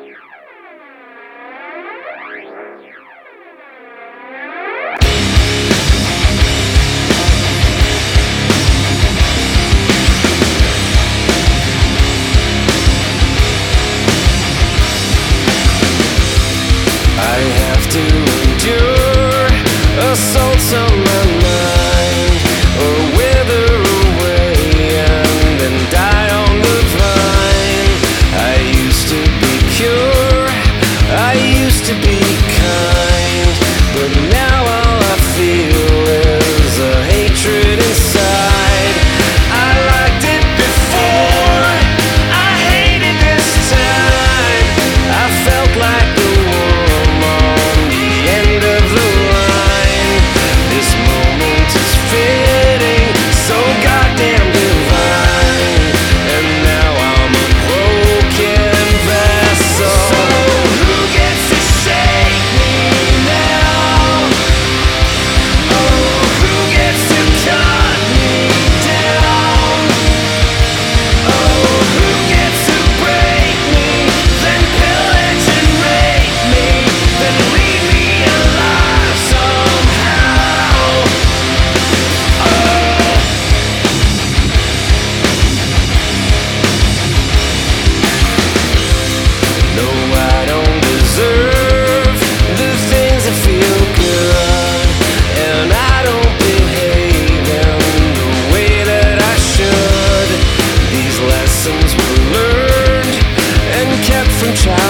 I have to endure assaults on my mind, or wither away and then die on the vine. I used to be pure, I used to be kind, but now all I feel is a hatred inside. I liked it before, I hate it this time. I felt like the worm on the end of the line. This moment is fitting, so goddamn divine, and now I'm a broken vessel. So who gets to shake me now? Oh, who gets to cut me down? Oh, who gets to break me, then pillage and rape me, then leave me alive somehow? No, I don't deserve the things that feel good, and I don't behave in the way that I should. These lessons were learned and kept from childhood.